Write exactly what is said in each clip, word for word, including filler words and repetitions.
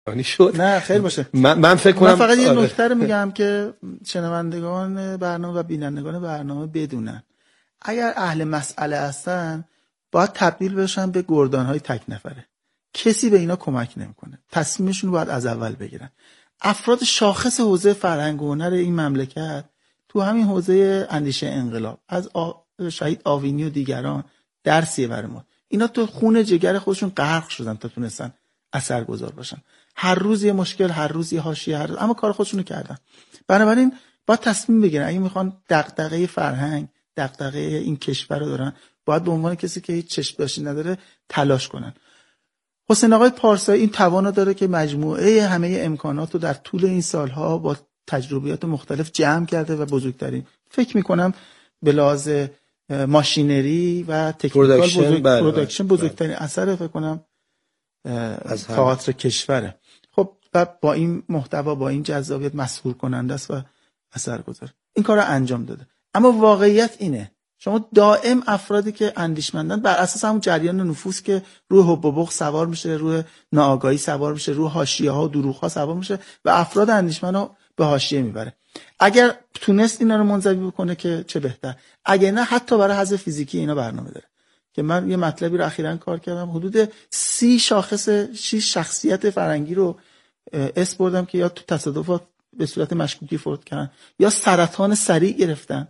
شد. نه خیر باشه. من, من فکر کنم من فقط یه آره. نکته رو میگم که شنوندگان برنامه و بینندگان برنامه بدونن اگر اهل مسئله هستن باید تبدیل بشن به گردان‌های تک نفره. کسی به اینا کمک نمیکنه. تصمیمشون رو باید از اول بگیرن. افراد شاخص حوزه فرهنگ و هنر این مملکت تو همین حوزه اندیشه انقلاب از آ... شهید آوینی و دیگران درسیه برای ما. اینا تو خون جگر خودشون غرق شدن تا تونستن اثرگذار باشن. هر روز یه مشکل، هر روز یه حاشیه، هر روز اما کار خودشونو کردن. بنابراین باید تصمیم بگیرن اگه میخوان دغدغه فرهنگ، دغدغه این کشور رو دارن، باید به عنوان کسی که هیچ چشم داشتی نداره تلاش کنن. حسین آقای پارسایی این توانو داره که مجموعه همه امکانات رو در طول این سالها با تجربیات مختلف جمع کرده و بزرگترین فکر میکنم به لحاظ ماشینری و تکنیکال بزرگ پروداکشن بزرگترین اثر فکر کنم از تئاتر کشوره. خب و با این محتوا با این جذابیت مسحور کننده است و اثرگذار. این کارو انجام داده. اما واقعیت اینه شما دائم افرادی که اندیشمندن بر اساس همون جریان نفوس که روی حب و بغض سوار میشه، روی ناآگاهی سوار میشه، روی حاشیه‌ها و دروغ‌ها سوار میشه و افراد اندیشمندو به حاشیه میبره. اگر تونست اینا رو منزوی بکنه که چه بهتر. اگه نه حتی برای حذف فیزیکی اینا برنامه داره. که من یه مطلبی رو اخیراً کار کردم، حدود سی شاخص شش شخصیت فرنگی رو اس بردم که یا تو تصادفات به صورت مشکوکی فوت کردن، یا سرطان سریع گرفتن،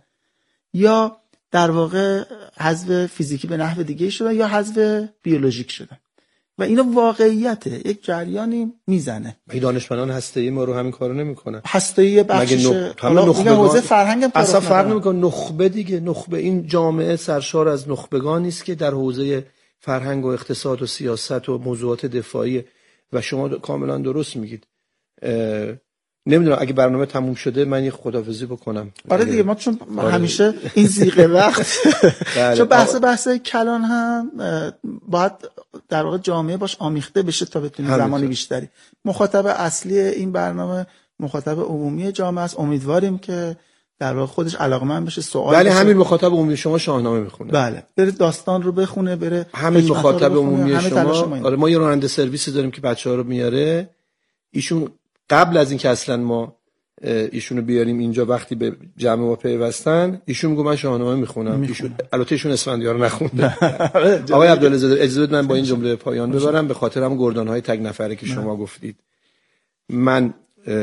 یا در واقع حذف فیزیکی به نحو دیگه شدن، یا حذف بیولوژیک شدن. و اینا واقعیته، یک جریانی میزنه. مگه دانشمندان هسته‌ای ما رو همین کارو نمیکنن؟ هسته‌ای بخشش حالا حوزه فرهنگ اصلا فرق نمیکنه. نخبه دیگه، نخبه این جامعه سرشار از نخبگانی است که در حوزه فرهنگ و اقتصاد و سیاست و موضوعات دفاعی و شما کاملا درست میگید. نمیدونم اگه برنامه تموم شده من یه خداحافظی بکنم. آره دیگه ما چون آره. همیشه این زیغه وقت چون بحث بحث کلان هم باید در واقع جامعه باش آمیخته بشه تا بتونه زمانی بیشتری. مخاطب اصلی این برنامه مخاطب عمومی جامعه است. امیدواریم که در واقع خودش علاقه‌مند بشه، سوال بله همین مخاطب عمومی شما شاهنامه میخونه. بله بره داستان رو بخونه، بره همین مخاطب عمومی شما. آره ما یه راننده سرویسی داریم که بچه‌ها رو میاره. ایشون قبل از اینکه اصلا ما ایشونو بیاریم اینجا وقتی به جمع ما پیوستن ایشون میگه من شاهنامه میخونم. ایشون البته ایشون اسفندیار رو نخونده. آقای عبدالله زاده اجازه بدید من با این جمله پایان ببرم به خاطر هم گردان‌های تگ نفره که شما گفتید. من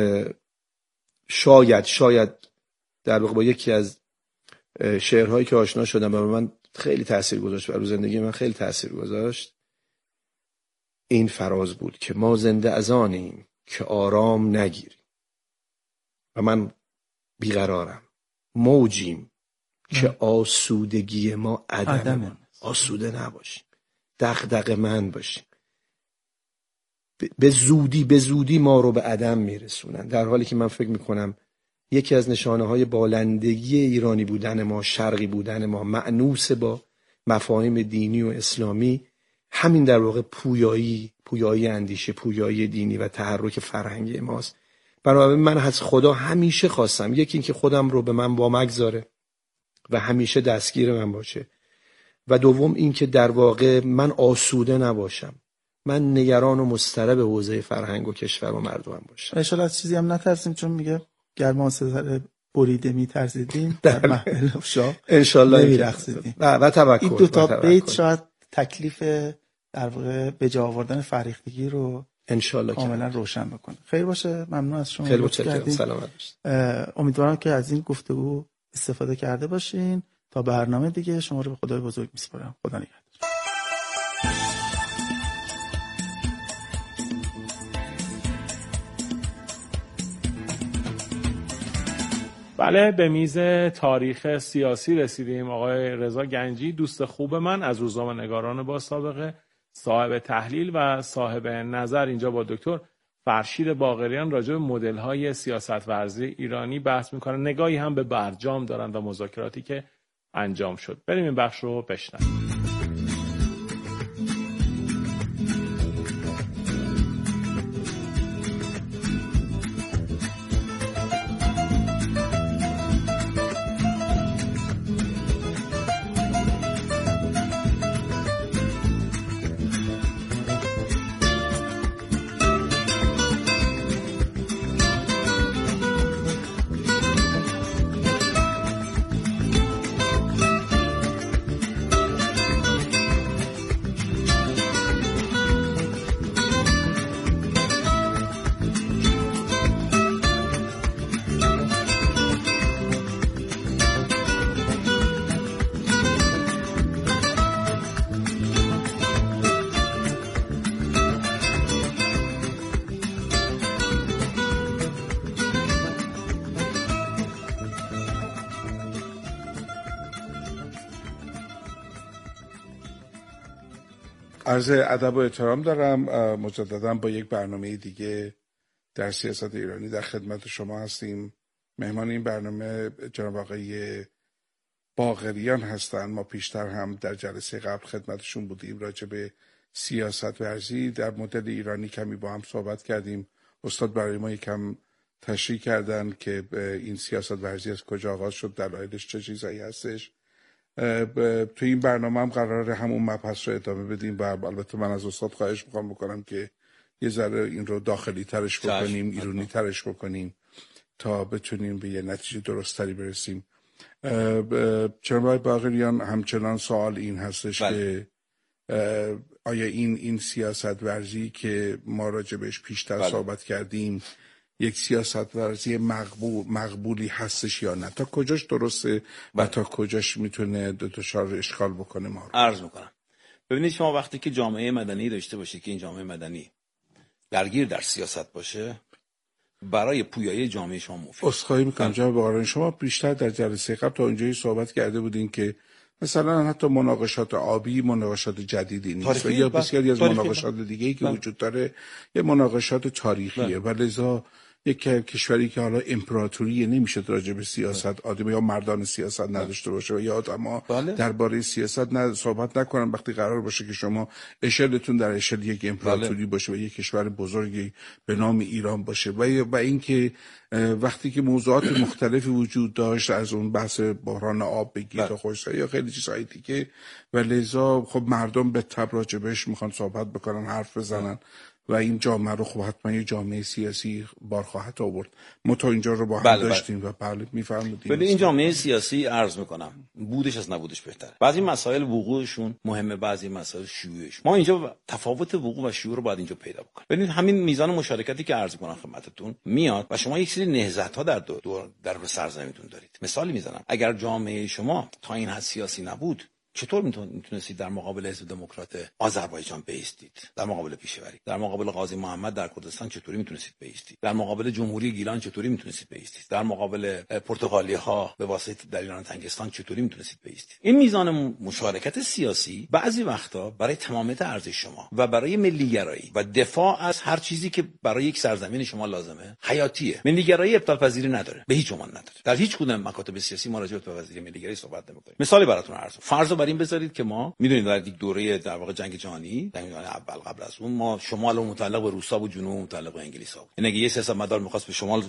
شاید شاید در واقع با یکی از شعرهایی که آشنا شدم و من خیلی تاثیر گذاشت بر زندگی من، خیلی تاثیر گذاشت، این فراز بود که ما زنده از آنیم که آرام نگیریم و من بیقرارم، موجیم که آسودگی ما عدم، آسوده نباشیم، دغدغه من باشیم. به زودی به زودی ما رو به عدم میرسونن، در حالی که من فکر میکنم یکی از نشانه های بالندگی ایرانی بودن ما، شرقی بودن ما، مأنوس با مفاهیم دینی و اسلامی، همین در واقع پویایی پویایی اندیشه، پویایی دینی و تحرک فرهنگی ماست. بنابراین من از خدا همیشه خواستم، یکی این که خودم رو به من وامگذاره و همیشه دستگیر من باشه، و دوم این که در واقع من آسوده نباشم، من نگران و مضطرب حوزه فرهنگ و کشور و مردمم باشم. ان شاء الله از چیزی هم نترسیم، چون میگه گرما سر بریده میترسیدیم در محل شاه ان شاء الله نمیرقصیدیم و, و توکل. این دو تا بیت شاید تکلیف در واقع به جا آوردن فریختگی رو ان شاء الله کاملا روشن بکنه. خیر باشه، ممنون از شما. خیلی متشکرم. سلامت باشید. امیدوارم که از این گفتگو استفاده کرده باشین. تا برنامه دیگه شما رو به خدای بزرگ میسپارم. خدا نگهدار. بله، به میز تاریخ سیاسی رسیدیم. آقای رضا گنجی دوست خوب من از روزنامه‌نگاران با سابقه، صاحب تحلیل و صاحب نظر، اینجا با دکتر فرشید باقریان راجع به مدل‌های سیاست ورزی ایرانی بحث می‌کنه. نگاهی هم به برجام دارن و مذاکراتی که انجام شد. بریم این بخش رو بشنویم. عرض ادب و احترام دارم. مجددا با یک برنامه دیگه در سیاست ایرانی در خدمت شما هستیم. مهمان این برنامه جناب آقای باقریان هستند. ما پیشتر هم در جلسه قبل خدمتشون بودیم، راجع به سیاست ورزی در مدل ایرانی کمی با هم صحبت کردیم. استاد برای ما یکم تشریح کردن که این سیاست ورزی از کجا آغاز شد، دلایلش چه چیزایی هستش. تو این برنامه هم قراره همون مبحث رو ادامه بدیم و البته من از استاد خواهش میخوام بکنم که یه ذره این رو داخلی ترش بکنیم، ایرانی ترش بکنیم تا بتونیم به یه نتیجه درستری برسیم. جناب آقای باقریان، همچنان سوال این هستش بله. که آیا این این سیاست ورزی که ما راجع بهش پیشتر بله. صحبت کردیم یک سیاست ورزی مقبول مقبولی هستش یا نه؟ تا کجاش درسته و تا کجاش میتونه دچار اشکال بکنه ما رو؟ عرض میکنم. ببینید شما وقتی که جامعه مدنی داشته باشید که این جامعه مدنی درگیر در سیاست باشه، برای پویایی جامعه شما مفید. عذرخواهی میکنم جناب باقریان، شما بیشتر در جلسه قبل تا اونجایی صحبت کرده بودین که مثلا حتی مناقشات آبی مناقشات جدیدی نیست و یا بسیاری از مناقشات دیگه‌ای که وجود داره یه مناقشات تاریخیه و لذا یک کشوری که حالا امپراتوری نمیشه راجع به سیاست آدم یا مردان سیاست نداشته باشه و یا آدما درباره سیاست نه صحبت نکنن وقتی قرار باشه که شما اشلتون در اشل یک امپراتوری باشه و یک کشور بزرگی به نام ایران باشه و و اینکه وقتی که موضوعات مختلفی وجود داشت، از اون بحث بحران آب بگیر تا خشکسالی یا خیلی چیزهای دیگه، و لذا خب مردم به تبع راجبش میخوان صحبت بکنن، حرف بزنن و این جامعه رو خب حتما یه جامعه سیاسی بار خواهد آورد. ما تا اینجا رو با هم بله داشتیم بله. و بله میفرمودیم. ولی این جامعه سیاسی عرض میکنم بودش از نبودش بهتره. بعضی مسائل وقوعشون مهمه، بعضی مسائل شیوعش. ما اینجا تفاوت وقوع و شیوع رو باید اینجا پیدا بکنیم. ببینید همین میزان مشارکتی که عرض میکنم خدمتتون میاد و شما یک سری نهضت‌ها در دور در سرزمینتون دارید. مثالی میزنم، اگر جامعه شما تا این حد سیاسی نبود، چطور میتونستید در مقابل حزب دموکرات آذربایجان بایستید؟ در مقابل پیشوری، در مقابل قاضی محمد در کردستان چطوری میتونستید بایستید؟ در مقابل جمهوری گیلان چطوری میتونستید بایستید؟ در مقابل پرتغالی ها به واسطه در ایران تنگستان چطوری میتونستید بایستید؟ این میزان مشارکت سیاسی بعضی وقتا برای تمامیت ارزش شما و برای ملیگرایی و دفاع از هر چیزی که برای یک سرزمین شما لازمه حیاتیه. ملیگرایی ابطال پذیری نداره، به هیچ عنوان نداره. در هیچ کدوم مکاتب سیاسی ما راجع به ابطال پذیری ملیگرایی صحبت نمی‌کنیم. مثالی براتون عرض فرض بر این بذارید که ما میدونید در یک دوره در واقع جنگ جهانی، در جنگ اول قبل از اون، ما شمال متعلق به روسا و جنوب متعلق به انگلیس ها بود. یعنی اگه یه سیاستمدار می‌خواست به شمال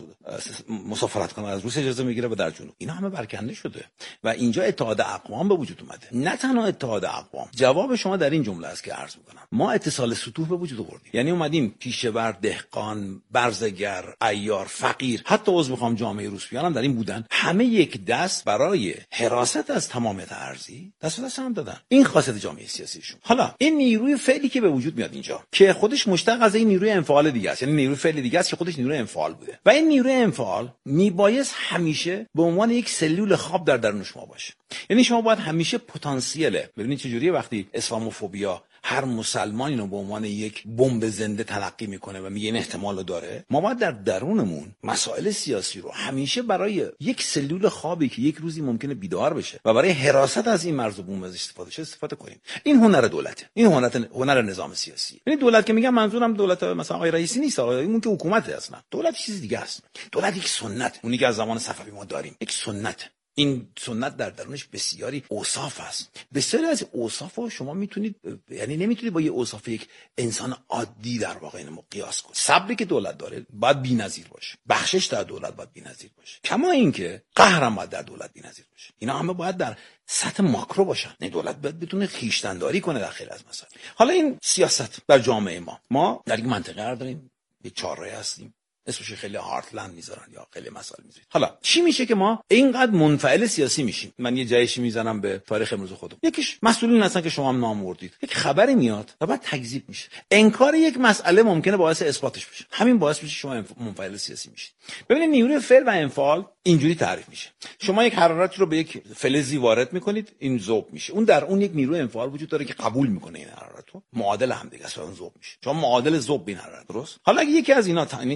مسافرت کنه از روسیه اجازه میگیره و در جنوب. اینا همه برکنده شده و اینجا اتحاد اقوام به وجود اومده. نه تنها اتحاد اقوام، جواب شما در این جمله است که عرض می‌کنم. ما اتصال سطوح به وجود آوردیم. یعنی اومدیم پیشه‌ور، دهقان، برزگر، عیار، فقیر، حتی عضو می‌خوام جامعه روسپیان هم در این بودن، همه یک دست برای حراست از تمامیت ارضی دست دست هم دادن. این خاصیت جامعه سیاسیشون. حالا این نیروی فعلی که به وجود میاد اینجا که خودش مشتق از این نیروی انفعال دیگه است، یعنی نیروی فعلی دیگه است که خودش نیروی انفعال بوده و این نیروی انفعال میبایست همیشه به عنوان یک سلول خواب در درون شما باشه. یعنی شما باید همیشه پتانسیل، ببینید چجوریه وقتی اسلاموفوبیا هر مسلمانی رو به عنوان یک بمب زنده تلقی میکنه و میگه این احتمال رو داره، ما باید در درونمون مسائل سیاسی رو همیشه برای یک سلول خوابی که یک روزی ممکنه بیدار بشه و برای حراست از این مرز و بوم استفاده شه استفاده کنیم. این هنر دولته، این هنر هنر نظام سیاسی. یعنی دولت که میگم منظورم دولت مثلا آقای رئیسی نیست، آقای اون که حکومته اصلا. دولت چیز دیگه است. دولت یک سنت، اونی که از زمان صفوی ما داریم، یک سنت. این سنت در درونش بسیاری اوصاف است. بسیاری از اوصاف رو شما میتونید، یعنی نمیتونید با یه اوصاف یک انسان عادی در واقع اینو قیاس کنید. صبری که دولت داره باید بی‌نظیر باشه. بخشش در دولت باید بی‌نظیر باشه. کما اینکه قهرم باید در دولت بی‌نظیر باشه. اینا همه باید در سطح ماکرو باشن. نه دولت باید بتونه خویشتن‌داری کنه در خیلی از مسائل. حالا این سیاست در جامعه ما، ما در یک منطقه قرار داریم، یک چهارراه هستیم. اسمش خیلی هارتلند میذارن یا خیلی مسائل میذارن. حالا چی میشه که ما اینقدر منفعل سیاسی میشیم؟ من یه جایشی میزنم به تاریخ امروز خودم. یکیش مسئولین هستن که شما هم نام بردید. یک خبری میاد و بعد تکذیب میشه. انکار یک مسئله ممکنه باعث اثباتش بشه. همین باعث میشه شما منفعل سیاسی میشید. ببینید نیروی فعل و انفعال اینجوری تعریف میشه. شما یک حرارتی رو به یک فلزی وارد میکنید، این ذوب میشه. اون در اون یک نیروی انفعال وجود داره که قبول میکنه این حرارت رو. معادل هم دیگه است، اون ذوب میشه. شما معادل ذوب بین حرارت، درست؟ حالا اگه یکی از اینا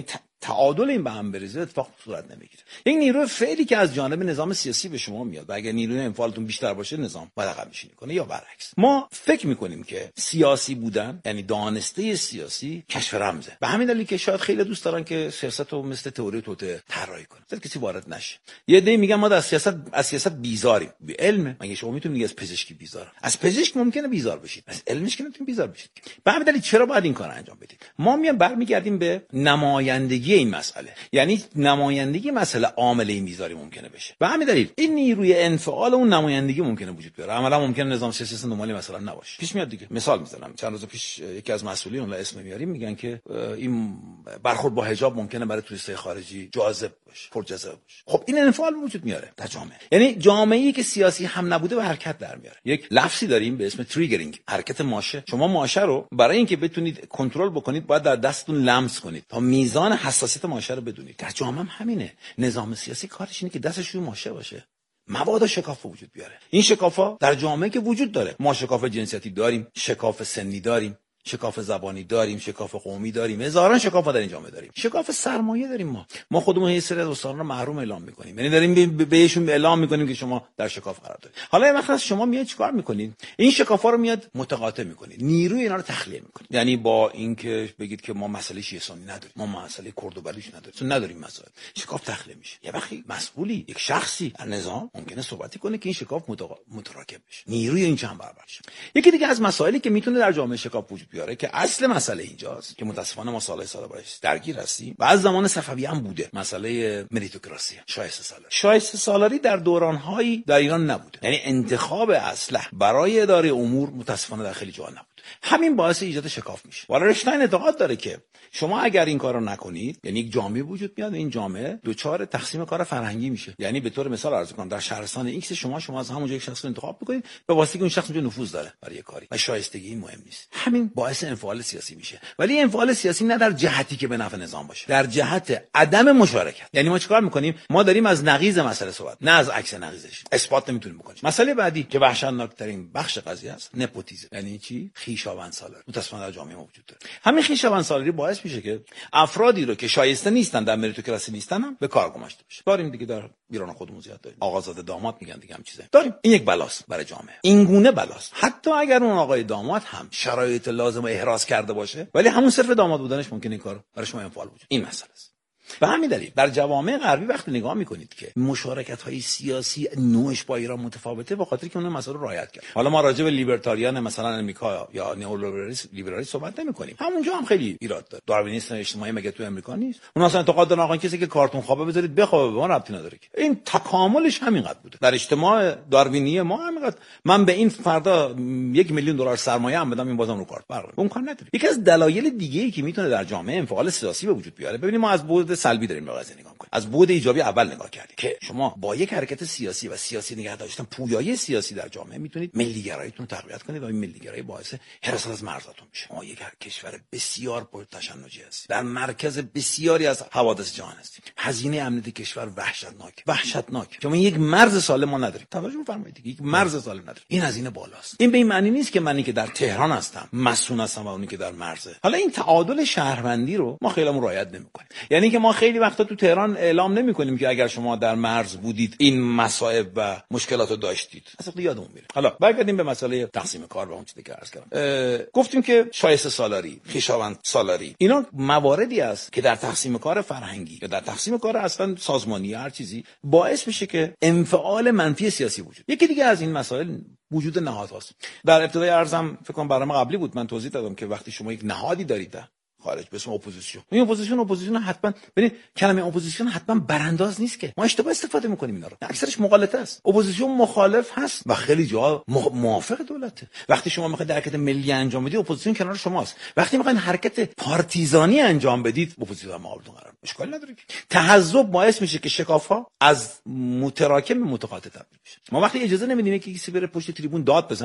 تعادل این به هم بریزه اتفاق صورت نمیگیره. یک نیروی فعلی که از جانب نظام سیاسی به شما میاد و اگر نیروی انفعالتون بیشتر باشه نظام باید عقب نشینی کنه یا برعکس. ما فکر میکنیم که سیاسی بودن یعنی دانسته سیاسی کشف رمزه. به همین دلیل که شاید خیلی دوست دارن که سیاست رو مثل تئوری توته طراحی کنن تا کسی وارد نشه. یه عده میگن ما از سیاست از سیاست بیزاریم. بی علم مگه شما میتونید از پزشکی بیزار؟ از پزشک ممکنه بیزار بشید، از علمش که نمیتونید بیزار بشید. به همین دلیل چرا باید این کارو انجام بدید؟ ما میام برمیگردیم به نمایندگی این مسئله. یعنی نمایندگی مسئله عامل این بیزاری ممکنه بشه. به همین دلیل این نیروی انفعال اون نمایندگی ممکنه وجود بیاره. عملا ممکنه نظام سیاسی نرمالی مثلا نباشه. پیش میاد دیگه. مثال میزنم. چند روز پیش یکی از مسئولین اون اسم میاریم میگن که این برخورد با حجاب ممکنه برای توریستای خارجی جاذب باشه، پرجذب باشه. خب این انفعال وجود میاره در جامعه. یعنی جامعه‌ای که سیاسی هم نبوده به حرکت در میاره. یک لفظی داریم به اسم تریگرینگ، حرکت ماشه. شما ماشه رو برای اینکه بتونید کنترل بکنید باید در دستتون لمس کنید تا میزان حساسیت ماشه رو بدونید. در جامعه هم همینه. نظام سیاسی کارش اینه که دستش روی ماشه باشه. مواد شکاف وجود بیاره. این شکافا در جامعه که وجود داره. ما شکاف جنسیتی داریم، شکاف سنی داریم، شکاف زبانی داریم، شکاف قومی داریم، هزاران شکاف در این جامعه داریم. شکاف سرمایه داریم. ما ما خودمون یه سری از استادان رو محروم اعلام می‌کنیم. یعنی داریم بهشون اعلام می‌کنیم که شما در شکاف قرار دارید. حالا یه وقت شما میاد چیکار می‌کنید؟ این شکافا رو میاد متقاطع می‌کنید. نیروی اینا رو تخلیه می‌کنید. یعنی با اینکه بگید که ما مسئله شیعه سنی نداریم، ما مسئله کرد و بلوچ نداریم، چون نداریم مسائل. شکاف تخلیه میشه. یه وقتی مسئولی، یک شخصی در نظام ممکنه صحبتی کنه که این شکاف متراکم بشه. نیروی این چند برابر شه. یکی دیگه از مسائلی که میتونه در جامعه شکاف وجود بیاره که اصل مسئله اینجاست که متاسفانه ما سال سال باش درگیر هستیم و از زمان صفوی هم بوده، مسئله مریتوکراسی، شایسته سالاری. شایسته سالاری در دوران‌هایی در ایران نبوده. یعنی انتخاب اسلحه برای اداره امور متاسفانه در خیلی جاها نبود. همین باعث ایجاد شکاف میشه. والرشتاین اعتقاد داره که شما اگر این کارو نکنید، یعنی یک جامعه وجود میاد، این جامعه دوچار تقسیم کار فرهنگی میشه. یعنی به طور مثال عرض کنم در شهرستان ایکس شما شما از همونجا یک شخص رو انتخاب میکنید به واسطه که اون شخص اونجا نفوذ داره برای کاری و شایستگی مهم نیست. همین باعث انفعال سیاسی میشه. ولی انفعال سیاسی نه در جهتی که به نفع نظام باشه، در جهت عدم مشارکت. یعنی ما چیکار میکنیم؟ ما داریم از نقیض مسئله صحبت، نه از عکس نقیضش. اثبات نمیتونیم بکنیم. مسئله بعدی که وحشتناکترین بخش قضیه است، نپوتیسم. یعنی چی؟ خویشاوند سالاری. متأسفانه در جامعه ما وجود داره. همین خویشاوند سالاری باعث میشه که افرادی رو که شایسته نیستن، در مریتوکراسی نیستن هم به کار گماشته بشه. داریم دیگه، در ایران خودمون زیاد داریم. آقازاده داماد میگن دیگه، هم چیزه داریم. این یک بلاست برای جامعه. این گونه بلاست. حتی اگر اون آقای داماد هم شرایط لازم رو احراز کرده باشه، ولی همون صرف داماد بودنش ممکنه این کارو برای شما انفعال وجود. این مسئله است. به همین دلیل در جوامع غربی وقتی نگاه میکنید که مشارکت‌های سیاسی نوعش با ایران متفاوته، به خاطر که اون مسائل رو رعایت کرد. حالا ما راجع به لیبرتاریان مثلا امریکا یا نئولیبرالیسم لیبرالیسم صحبت نمی‌کنیم. همونجا هم خیلی ایراد داره. داروینیسم اجتماعی مگه تو امریکا نیست؟ اون اصلا اعتقاد دارن آقا کسی که کارتون خوابه بذارید بخوابه، به ما ربطی نداره که. این تکاملش همینقدر بوده. در اجتماع داروینی ما همینقدر من به این فردا یک میلیون دلار سرمایه هم بدم این بازم رو کارت برقرار. اون کار نداره. یکی از دلایل دیگه‌ای که میتونه در جامعه انفعال سیاسی به وجود بیاره، ببینید ما از بعد سلبی داریم به قضیه نگاه می‌کنیم. از بعد ایجابی اول نگاه کردیم که شما با یک حرکت سیاسی و سیاسی نگاه داشتن پویایی سیاسی در جامعه میتونید ملی‌گراییتون تقویت کنید و این ملی‌گرایی باعث حراست از مرزاتون میشه. ما یک کشور بسیار پرتشنجی هستیم. در مرکز بسیاری از حوادث جهان هستیم. هزینه امنیت کشور وحشتناک، وحشتناک. شما یک مرز سالم ما نداریم. توجه بفرمایید دیگه، یک مرز سالم نداریم. این هزینه بالاست. این به این معنی نیست که منی که در تهران هستم مسئول هستم و اونی که در مرزه. حالا این تعادل شهروندی رو ما خیلیمون رعایت نمی‌کنیم. یعنی که ما خیلی وقتا تو تهران اعلام نمی‌کنیم که اگر شما در مرز بودید این مصائب و مشکلات رو داشتید. اصلا یادمون میره. حالا برگردیم به مسئله تقسیم کار و اون چیزی که عرض کردم. گفتیم که شایسته سالاری، خویشاوند سالاری، اینا مواردی است که در تقسیم کار فرهنگی یا در تقسیم کار اصلا سازمانی هر چیزی باعث میشه که انفعال منفی سیاسی وجود. یکی دیگه از این مسائل وجود نهادهاست. در ابتدای عرضم فکر کنم برنامه قبلی بود من توضیح دادم که وقتی شما یک نهادی دارید خارج به اسم اپوزیسیون، این اپوزیسیون اپوزیسیون حتما ببین کلمه اپوزیسیون حتما برانداز نیست که ما اشتباه استفاده میکنیم اینا رو، اکثرش مغالطه است. اپوزیسیون مخالف هست و خیلی جا موافق دولته. وقتی شما میخواید حرکت ملی انجام بدید اپوزیسیون کنار شماست. وقتی میخواید حرکت پارتیزانی انجام بدید اپوزیسیون مقابلتون قرار میگیره. اشکال نداره. تحزب باعث میشه که شکاف‌ها از متراکم به متقاطع تبدیل بشه. ما وقتی اجازه نمیدیم که کسی بره پشت تریبون داد بزنه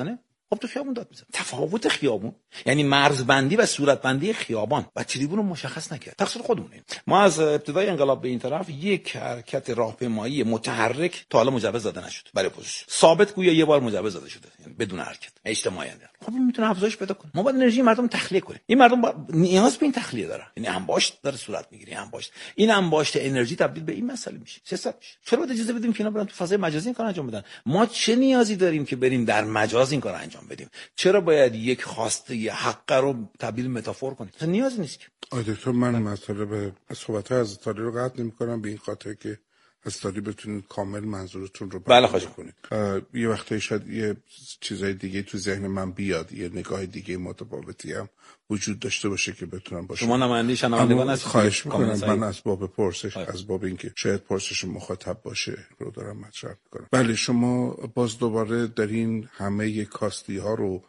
خب تو خیابون داد میزنه. تفاوت خیابون یعنی مرزبندی و صورتبندی خیابان و تریبون رو مشخص نکرد. تقصیر خودمونه. ما از ابتدای انقلاب به این طرف یک حرکت راهپیمایی متحرک تا حالا مجوز داده نشد برای اپوزیسیون. ثابت گویا یه بار مجوز داده شده، یعنی بدون حرکت اجتماعی. خب این میتونه افزایش پیدا کنه. ما باید انرژی مردم تخلیه کنیم. این مردم با... نیاز به این تخلیه دارن. یعنی انباشت داره صورت میگیره، انباشت. این انباشت انرژی تبدیل به این مسئله میشه. سیاست میشه. چرا باید اجازه بدیم که اینا برن تو فضای مجازی این کار انجام بدن؟ ما چه نیازی داریم که بریم در مجاز این کار انجام بدیم؟ چرا باید یک خواسته ی حق رو تبدیل به متافور کنیم؟ اصلا نیازی نیست که. آقای دکتر، من مطالب صحبت‌های از تاریخ رو قطع نمی‌کنم به این خاطر که از تاریخ بتونید کامل منظورتون رو بله خواهش کنید. یه وقتی شاید یه چیزای دیگه تو ذهن من بیاد، یه نگاه دیگه متفاوتی هم وجود داشته باشه که بتونم باشه. شما نماینده شنوندگان هستید. خواهش می‌کنم. من از باب پرسش آه. از باب اینکه شاید پرسش مخاطب باشه رو دارم مطرح می‌کنم. بله، شما باز دوباره دارین همه کاستی‌ها رو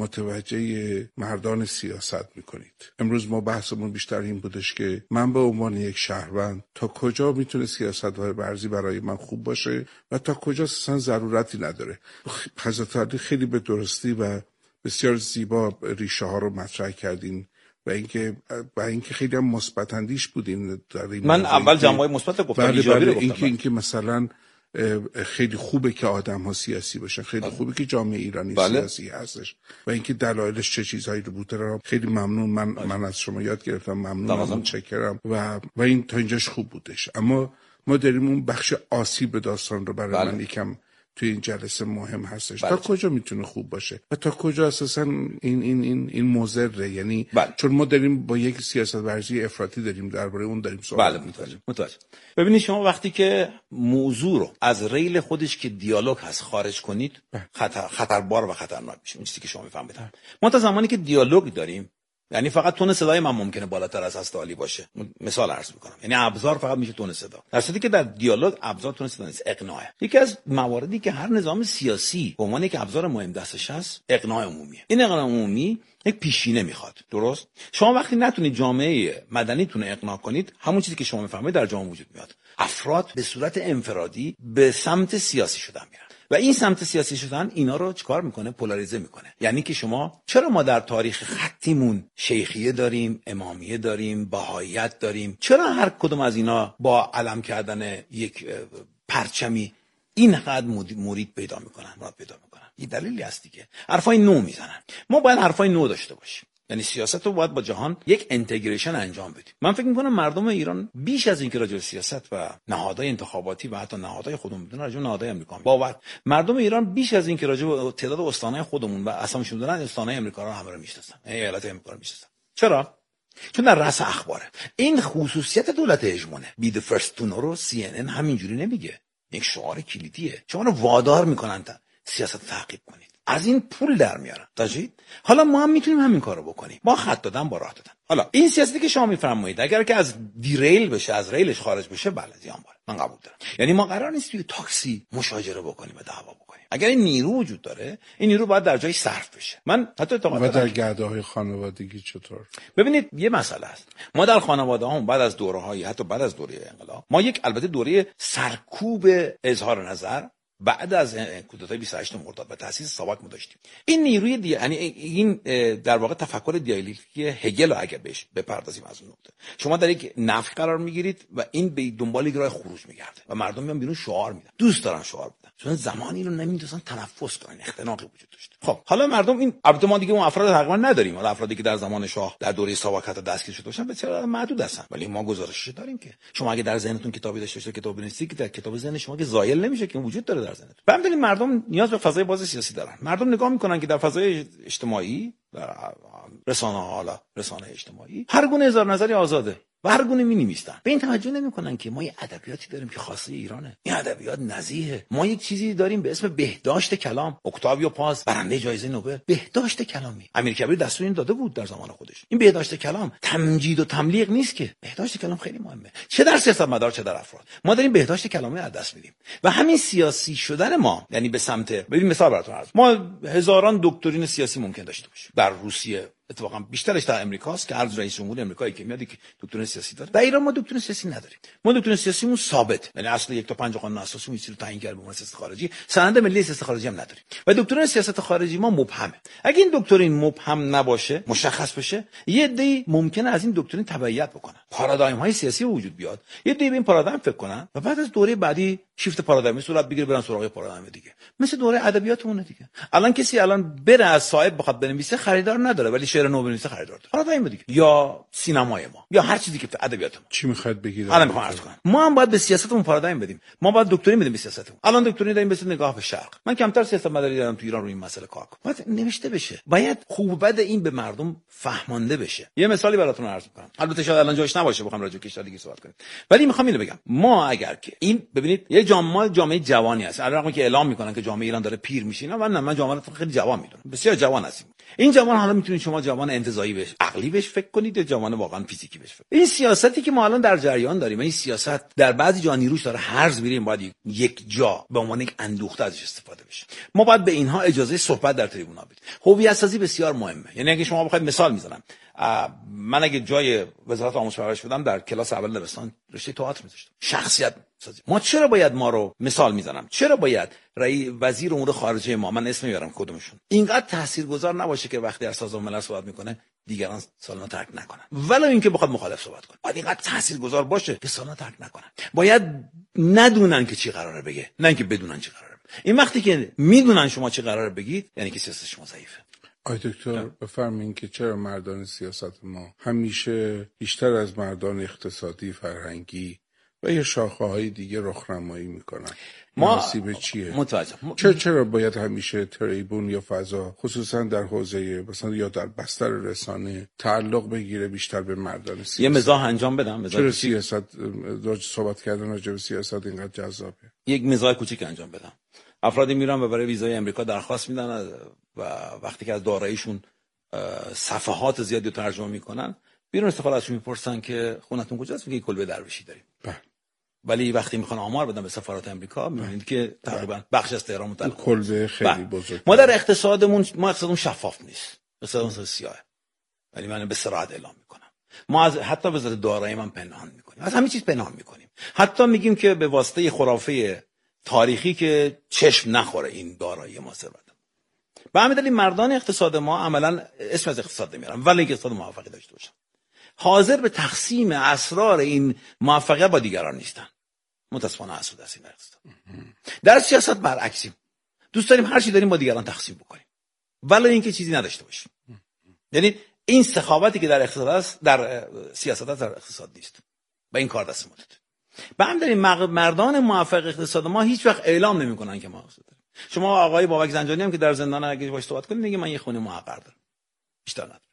متوجه مردان سیاست میکنید. امروز ما بحثمون بیشتر این بودش که من به عنوان یک شهروند تا کجا میتونه سیاست ورزی برای من خوب باشه و تا کجا اصلا ضرورتی نداره. حضرت علی خیلی به درستی و بسیار زیبا ریشه ها رو مطرح کردین و اینکه و اینکه خیلی هم مثبت اندیش بودین در این. من اول جنبه‌های مثبت گفتم، بله ایجابی بله رو گفتم. اینکه اینکه مثلا خیلی خوبه که آدم ها سیاسی باشن، خیلی بله. خوبه که جامعه ایرانی بله. سیاسی هستش و اینکه دلایلش چه چیزهایی رو بوده. خیلی ممنون، من بله. من از شما یاد گرفتم، ممنونم، متشکرم و و این تا اینجاش خوب بودش. اما ما داریم اون بخش آسیب داستان رو برای بله. من یکم توی این جلسه مهم هستش. بله. تا کجا میتونه خوب باشه و تا کجا اساسا این این این این مضره؟ یعنی بله. چون ما داریم با یک سیاست ورزی افراطی داریم درباره اون داریم صحبت بله متوجه متوجه ببینید شما وقتی که موضوع رو از ریل خودش که دیالوگ هست خارج کنید بله. خطر خطربار و خطرناک میشه. این چیزی که شما میفهمید. بله. ما تا زمانی که دیالوگ داریم، یعنی فقط تون صدای من ممکنه بالاتر از هست عالی باشه. مثال عرض میکنم، یعنی ابزار فقط میشه تون صدا، در صورتی که در دیالوگ ابزار تون صدا نیست، اقناعه. یکی از مواردی که هر نظام سیاسی به عنوان یک ابزار مهم دستش هست اقناع عمومیه. این اقناع عمومی یک پیشینه میخواد. درست؟ شما وقتی نتونید جامعه مدنیتون اقناع کنید، همون چیزی که شما میفهمید در جامعه وجود میاد. افراد به صورت انفرادی به سمت سیاسی شدن میرن و این سمت سیاسی شدن اینا رو چیکار میکنه؟ پولاریزه میکنه. یعنی که شما چرا ما در تاریخ خطیمون شیخیه داریم، امامیه داریم، بهاییت داریم؟ چرا هر کدوم از اینا با علم کردن یک پرچمی اینقدر مرید پیدا میکنن، مراد پیدا میکنن؟ این دلیلی هست دیگه. حرفای نو میزنن. ما باید حرفای نو داشته باشیم. یعنی سیاست رو باید با جهان یک اینتگریشن انجام بدیم. من فکر می‌کنم مردم ایران بیش از اینکه راجع به سیاست و نهادهای انتخاباتی و حتی نهادهای خودمون بدونن، راجع به نهادهای آمریکا باور مردم ایران بیش از اینکه راجع به تعداد استان‌های خودمون و اسامشون بدونن، استان‌های آمریکا رو همه رو میشناسن، ایالت آمریکا رو میشناسن. چرا؟ چون در رأس اخباره. این خصوصیت دولت هژمونه. بی دی فرست تو نو رو سی ان ان همینجوری نمیگه. یک شعار کلیدیه. شما رو وادار میکنن تا سیاست تعقیب کنید. از این پول در میارن. تاجید حالا ما هم میتونیم همین کارو بکنیم. با خط دادن، با راه دادن. حالا این سیاستی که شما میفرمایید اگر که از دیریل بشه، از ریلش خارج بشه، بله زیان باره. من قبول دارم. یعنی ما قرار نیست توی تاکسی مشاجره بکنیم و دعوا بکنیم. اگر این نیرو وجود داره، این نیرو باید در جای صرف بشه. من حتی تا و در گرده‌های خانوادگی چطور؟ ببینید یه مسئله است. ما در خانواده‌هامون بعد از دوره‌های حتی بعد از دوره انقلاب، ما یک البته دوره سرکوب اظهار نظر بعد از کودتای بیست و هشتم مرداد و تأسیس ساواک ما داشتیم. این نیروی دی... یعنی این در واقع تفکر دیالکتیکی هگل اگه بهش بپردازیم از اون نقطه، شما در یک نفی قرار میگیرید و این به دنبال یک راه خروج میگرده و مردم میان بیرون شعار میدن. دوست دارن شعار بدن چون زمانی رو نمیدونن تنفس کنن، اختناقی وجود داشته. خب حالا مردم این البته ما دیگه اون افراد تقریبا نداریم، حالا افرادی که در زمان شاه در دوره ساواک حتی دستگیر شده باشن بسیار محدود هستن، ولی ما گزارشش داریم که شما اگه در ذهنتون کتابی داشته باشید، کتاب بنویسید که در کتاب ذهن شما که زایل نمیشه که وجود داره در ذهنتون. ببینید مردم نیاز به فضای باز سیاسی دارن. مردم نگاه میکنن که در فضای اجتماعی، در رسانه ها، حالا رسانه اجتماعی هر گونه اظهار نظری آزاده و هر گونه می‌نویسن. به این توجه نمی‌کنن که ما یه ادبیاتی داریم که خاصه ایرانه. این ادبیات نزیهه. ما یک چیزی داریم به اسم بهداشت کلام. اکتاویو پاز برنده جایزه نوبل، بهداشت کلامی. امیرکبیر دستور این داده بود در زمان خودش. این بهداشت کلام تمجید و تملیق نیست که. بهداشت کلام خیلی مهمه. چه در سیاستمدار چه در افراد. ما داریم بهداشت کلامی از دست میدیم. و همین سیاسی شدن ما، یعنی به سمت، ببین مثال براتون عرض. ما هزاران دکترین سیاسی ممکن داشته باشیم. در روسیه اتفاقا بیشترش در امریکاست که هر رئیس جمهور امریکایی که میاد که دکترین سیاسی داره. در ایران ما دکترین سیاسی نداریم. ما دکترین سیاسیمون ثابت، یعنی اصل یک تا پنج قانون اساسی میشه رو تعیین کرده به عنوان سیاست خارجی. سند ملی سیاست خارجی هم نداریم و دکترین سیاست خارجی ما مبهمه. اگه این دکترین مبهم نباشه، مشخص بشه، یه عده‌ای ممکنه از این دکترین تبعیت بکنن، پارادایم های سیاسی وجود بیاد، یه عده‌ای به این پارادایم فکر کنن و بعد از دوره بعدی شیفت پارادایمی صورت بگیره، برن سراغ پارادایم دیگه. مثل دوره ادبیاتمون دیگه. الان کسی الان بره از صاحب بخواد بنویسه خریدار نداره، ولی شعر نو بنویسه خریدار داره. پارادایم دیگه. یا سینمای ما یا هر چیزی که ادبیات ما. چی میخواد بگید؟ الان میخوام عرض کنم ما هم باید به سیاستمون پارادایم بدیم. ما باید دکترین بدیم به سیاستمون. الان دکترین داریم به نگاه به شرق. من کمتر سیاست مداری دارم تو ایران روی این مسئله کار کنم. باید نوشته بشه. باید خوب بد این به مردم فهمانده بشه. یه مثالی براتون عرض میکنم. البته شاید الان جاش نباشه بخوام راجع به کشور دیگه صحبت کنیم، ولی میخوام اینو بگم. ما اگر که این ببینید یه جامعه جامعه جوانی هست، الان که اعلام میکنن که جامعه ایران داره پیر میشه، اینا من من جامعه رو خیلی جوان میدونم، بسیار جوان هستیم. این جوان حالا میتونید شما جوان انتزاعی بهش عقلی بهش فکر کنید یا جوان واقعا فیزیکی بهش فکر. این سیاستی که ما الان در جریان داریم، این سیاست در بعضی جا نیروش داره هرز میریم، باید یک جا به عنوان یک اندوخته ازش استفاده بشه. ما باید به اینها اجازه صحبت در تریبونا بدیم. هویت سازی بسیار مهمه. یعنی اگه شما بخواید مثال میزنم، من اگه جای وزارت آموزش و پرورش بودم در کلاس اول دبستان رشته تئاتر میذاشتم. شخصیت سازی. ما چرا باید ما رو مثال میزنم چرا باید رئیس وزیر امور خارجه ما، من اسم میارم کدومشون، اینقدر تاثیرگذار نباشه که وقتی در سازمان ملل صحبت میکنه دیگران سالنا ترک نکنن، ولی اینکه بخواد مخالف صحبت کنه باید اینقدر تاثیرگذار باشه که سالنا ترک نکنن. باید ندونن که چی قراره بگه، نه اینکه بدونن چی قراره. این وقتی که میدونن شما چی قراره بگید یعنی که سیاست شما ضعیفه. آی دکتر بفرمایید که چرا مردان سیاست ما همیشه بیشتر از مردان اقتصادی، فرهنگی و یا شاخه‌های دیگه رخنمایی میکنن؟ مناسب چیه؟ متوجه. چرا چرا باید همیشه تریبون یا فضا خصوصا در حوزه مثلا یا در بستر رسانه تعلق بگیره بیشتر به مردان سیاست؟ یه مزاح انجام بدم. چرا کچی... سیاست راجع صحبت کردن راجع به سیاست اینقدر جذابه؟ یک مزاح کوچیک انجام بدم. افرادی میرن و برای ویزای امریکا درخواست میدن و وقتی که از داراییشون صفحات زیادی رو ترجمه میکنن، بیرون استفاده ازشون میپرسن که خونتون کجاست؟ میگه کلبه درویشی داریم. بله. ولی وقتی میخوان آمار بدن به سفارت امریکا میبینید که تقریبا بخش از تهران متعلق کلبه خیلی بزرگ. ما در اقتصادمون ما اقتصادمون شفاف نیست. اقتصادمون سیاهه. ولی من به صراحت اعلام میکنم. ما از حتی وزارت دارایی من پنهان میکنیم. از همه چیز پنهان میکنیم. حتی میگیم که به واسطه خرافه تاریخی که چشم نخوره این دارایی ما ثروت. به همین دلیل مردان اقتصاد ما عملا اسم از اقتصاد نمیارن ولی اینکه اقتصاد موفقی داشته باشن، حاضر به تقسیم اسرار این موفقیت با دیگران نیستن. متاسفانه حسود است این اقتصاد. در سیاست برعکسیم. دوست داریم هر چی داریم با دیگران تقسیم بکنیم ولی اینکه چیزی نداشته باشیم. یعنی این سخاوتی که در اقتصاد است در سیاست است، در اقتصاد نیست. با این کار دست ما داد. به همین دلیل مردان موفق اقتصاد ما هیچ وقت اعلام نمیکنن که ما اقتصاد داریم. شما آقای بابک زنجانی هم که در زندان اگه باهاش صحبت کنید میگه من یه خونه محقر دارم، بیشتر ندارم.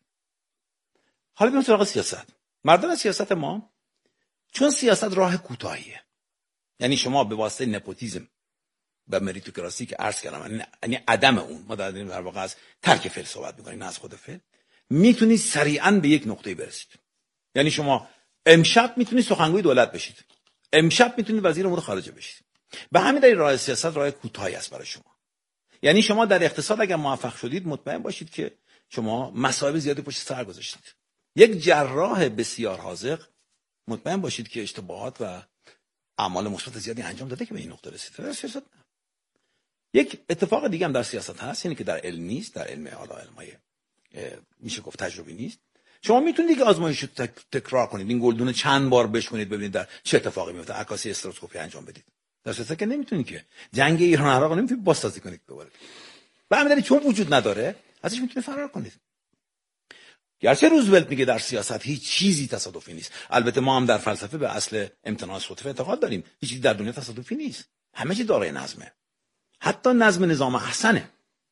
حالا بریم سراغ سیاست. مردان سیاست ما چون سیاست راه کوتاهیه، یعنی شما به واسطه نپوتیسم و مریتوکراسی که عرض کردم، یعنی عدم اون، ما در در واقع از ترک فعل صحبت می‌کنیم نه از خود فعل، میتونید سریعاً به یک نقطه برسید. یعنی شما امشب میتونید سخنگوی دولت بشید، امشب میتونید وزیر امور خارجه بشید. به همین دلیل راه سیاست راه کوتاهی است برای شما. یعنی شما در اقتصاد اگر موفق شدید مطمئن باشید که شما مصائب زیادی پشت سر گذاشتید. یک جراح بسیار حاذق مطمئن باشید که اشتباهات و اعمال مثبت زیادی انجام داده که به این نقطه رسیده. در سیاست نه. یک اتفاق دیگه هم در سیاست هست، اینه که در علم نیست، در علم حالا علمای میشه گفت تجربی نیست. شما میتونید دیگه آزمایش رو تک، تکرار کنید، این گلدون چند بار بشکنید ببینید در چه اتفاقی میفته، عکاسی استروسکوپی انجام بدید. در سیاست که نمیتونید که جنگ ایران و عراق نمیتونید بازسازی کنید دوباره. به همین دلیل چون وجود نداره ازش میتونید فرار کنید. گرچه روزولت میگه در سیاست هیچ چیزی تصادفی نیست، البته ما هم در فلسفه به اصل امتناع صدفه اعتقاد داریم، هیچ چیزی در دنیا تصادفی نیست، همه چیز دارای نظمه، حتی نظم نظام احسنه.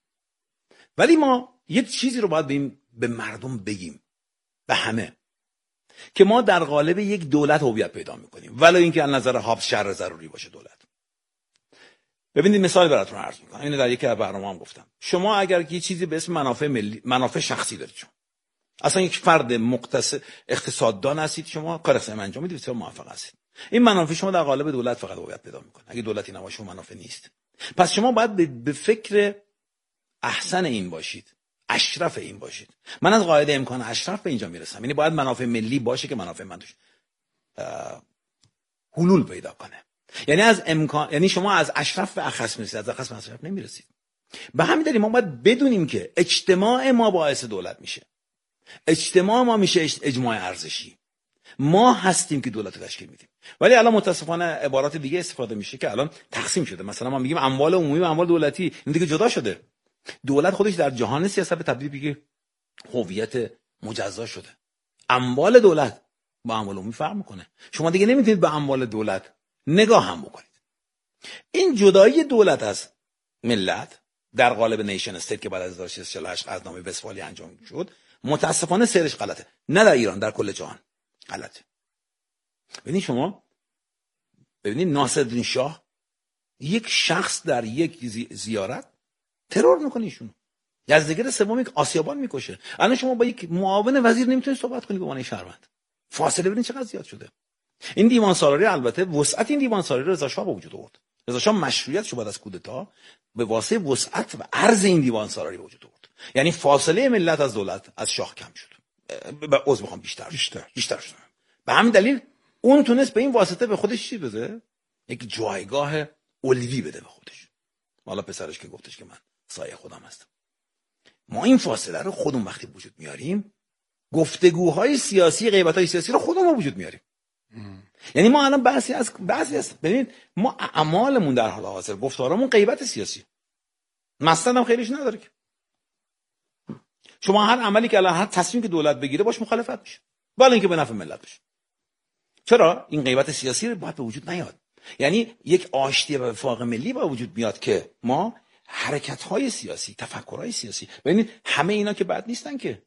ولی ما یک چیزی رو باید به, به مردم بگیم، به همه، که ما در قالب یک دولت هویت پیدا میکنیم ولی اینکه از نظر هابز شر ضروری باشه دولت. ببینید مثال براتون عرض میکنم، اینو در یکی از برنامه‌ام گفتم. شما اگر یه چیزی به اسم منافع ملی، منافع شخصی دارید، شما اصلا یک فرد مقتصد اقتصاددان هستید، شما کار اقتصادی انجام میدید، بسیار موفق هستید، این منافع شما در قالب دولت فقط هویت پیدا میکنه. اگه دولتی نباشه اون منافع نیست. پس شما باید به فکر احسن این باشید، اشرف این باشید. من از قاعده امکان اشرف به اینجا میرسم، یعنی باید منافع ملی باشه که منافع من توش حلول پیدا کنه. یعنی از امکان، یعنی شما از اشرف به اخص میرسید، از اخص به اشرف نمیرسید. به همین دلیل ما باید بدونیم که اجتماع ما باعث دولت میشه، اجتماع ما میشه اجماع ارزشی، ما هستیم که دولت تشکیل میدیم. ولی الان متاسفانه عبارات دیگه استفاده میشه که الان تقسیم شده. مثلا ما میگیم اموال عمومی و اموال دولتی، این دیگه جدا شده. دولت خودش در جهان سیاست به تبدیل به هویت مجزا شده. اموال دولت با اموال عمومی فرق میکنه. شما دیگه نمیتونید به اموال دولت نگاه هم بکنید. این جدایی دولت از ملت در قالب نیشن استیت که بعد از هزار و ششصد و چهل و هشت قطعنامه وستفالی انجام شد، متاسفانه سیرش غلطه. نه در ایران، در کل جهان غلطه. ببینید شما ببینید ناصرالدین شاه یک شخص در یک زیارت ترور میکنه ایشون. یزدگرد سوم یک آسیابان میکشه. الان شما با یک معاون وزیر نمیتونید صحبت کنید به عنوان شهروند. فاصله ببینید چقدر زیاد شده. این دیوان سالاری البته وسعت این دیوان سالاری رضا شاه به وجود آورد. رضا شاه مشروعیتش بعد از کودتا به واسطه وسعت و عرض این دیوان سالاری به وجود آورد. یعنی فاصله ملت از دولت از شاه کم شد. به عذر میخوام بیشتر بیشتر بیشتر شد. به همین دلیل اون تونست به این واسطه به خودش چی بده؟ یک جایگاه علوی بده به خودش. حالا پسرش که گفتش که من سایه خودم هستم. ما این فاصله رو خودمون وقتی وجود میاریم، گفتگوهای سیاسی، غیبت‌های سیاسی رو خودمون وجود میاریم. ام. یعنی ما الان بحثی از بحثی از ببینید ما اعمالمون در حال حاضر، گفتارمون غیبت سیاسی. مثلا هم خیلیش نداره که. شما هر عملی که الان هر تصمیمی که دولت بگیره باش مخالفت میشه. ولی اینکه به نفع ملت بشه. چرا؟ این غیبت سیاسی رو باید به وجود نیاد. یعنی یک آشتی و وفاق ملی با وجود بیاد که ما حرکت‌های سیاسی، تفکرهای سیاسی، ببینید همه اینا که بد نیستن که.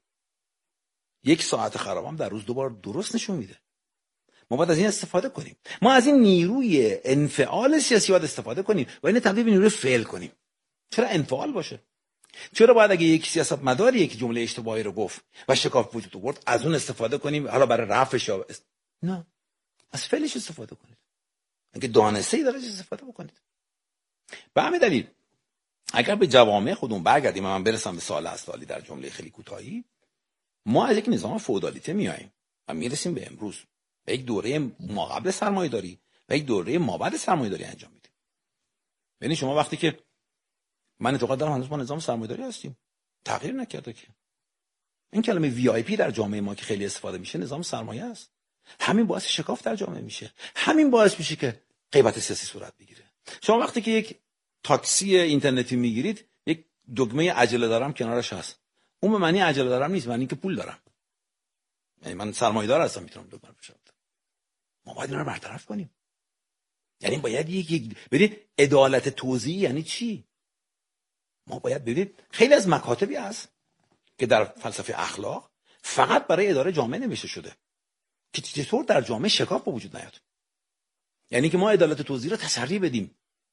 یک ساعت خرابم در روز دوبار درست نشون میده. ما باید از این استفاده کنیم. ما از این نیروی انفعال سیاسی باید استفاده کنیم و اینو تبدیل به نیروی فعل کنیم. چرا انفعال باشه؟ چرا باید اگه یک سیاستمداری یک جمله اشتباهی رو گفت و شکاف وجود آورد از اون استفاده کنیم حالا برای رفعش یا است... نه، از فعلش استفاده کنید. اگه دانسته‌ای داره استفاده بکنید. به همین دلیل اگر به جوامع خودمون برگردیم و من برسم به سال اصلی در جمله خیلی کوتاهی، ما از یک نظام فئودالیته میایم و میرسیم به امروز، به یک دوره ما قبل سرمایه‌داری و یک دوره ما بعد سرمایه‌داری انجام میدیم. یعنی شما وقتی که من اعتقاد دارم هنوز ما نظام سرمایه‌داری هستیم، تغییر نکرده که. این کلمه وی آی پی در جامعه ما که خیلی استفاده میشه نظام سرمایه است. همین باعث شکاف در جامعه میشه. همین باعث میشه که غیبت سیاسی صورت بگیره. شما وقتی که یک تاکسی اینترنتی میگیرید یک دکمه عجله دارم کنارش هست. اون به معنی عجله دارم نیست، معنی که پول دارم. یعنی من سرمایه‌دار هستم میتونم دکمه بشم. ما باید اینا رو برطرف کنیم. یعنی باید یک یک ببینید عدالت توزیعی یعنی چی؟ ما باید ببینید خیلی از مکاتبی هست که در فلسفه اخلاق فقط برای اداره جامعه نوشته شده که چطور در جامعه شکاف به وجود نیاد. یعنی که ما عدالت توزیع رو تسری بدیم.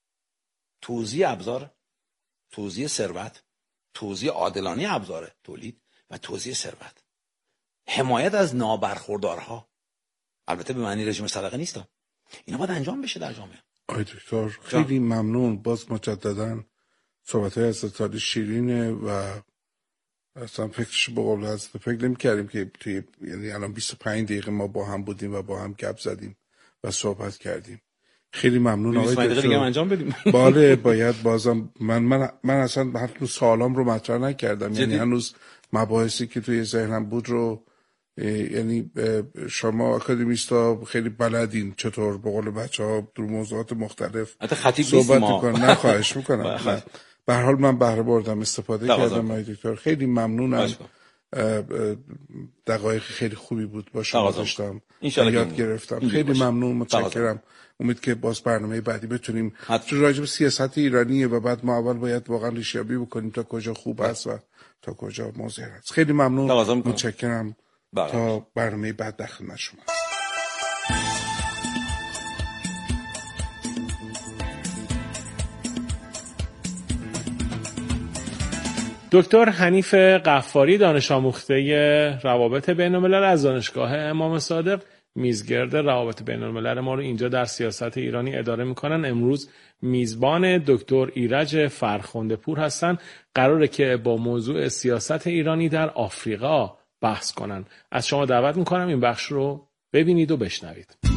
توزیع ابزار، توزیع ثروت، توزیع عادلانه ابزار تولید و توزیع ثروت. حمایت از نابرخوردارها. البته به معنی رژیم صدقه نیست. اینا باید انجام بشه در جامعه. آقای دکتر خیلی ممنون. باز مجدداً صحبت‌های از شیرینه و اصلا فکرش به قول حضرت فکر نمی‌کردیم که توی یعنی الان بیست و پنج دقیقه ما با هم بودیم و با هم گپ زدیم و صحبت کردیم. خیلی ممنون آقای دکتر. دیگه انجام بدیم. بله باید بازم من من من اصلا هنوز سوالام رو مطرح نکردم. یعنی هنوز مباحثی که توی ذهنم بود رو یعنی شما اکادمیستا خیلی بلدین چطور به قول بچه‌ها در موضوعات مختلف صحبت می‌کنن. نه خواهش می‌کنم. به هر حال من بهره بردم، استفاده کردم آقای دکتر. خیلی ممنونم. دقایق خیلی خوبی بود با شما داشتم، یاد گرفتم. خیلی ممنون، متشکرم. امید که باز برنامه بعدی بتونیم راجع به سیاست ایرانیه و بعد ما اول باید واقعا ریشه‌یابی بکنیم تا کجا خوب است و تا کجا مضر است. خیلی ممنون، متشکرم. تا برنامه بعد در خدمت شما. دکتر حنیف قفاری، دانش آموخته روابط بین‌الملل از دانشگاه امام صادق میزگرد روابط بین الملل ما رو اینجا در سیاست ایرانی اداره میکنن. امروز میزبان دکتر ایرج فرخنده پور هستن. قراره که با موضوع سیاست ایرانی در آفریقا بحث کنن. از شما دعوت میکنم این بخش رو ببینید و بشنوید.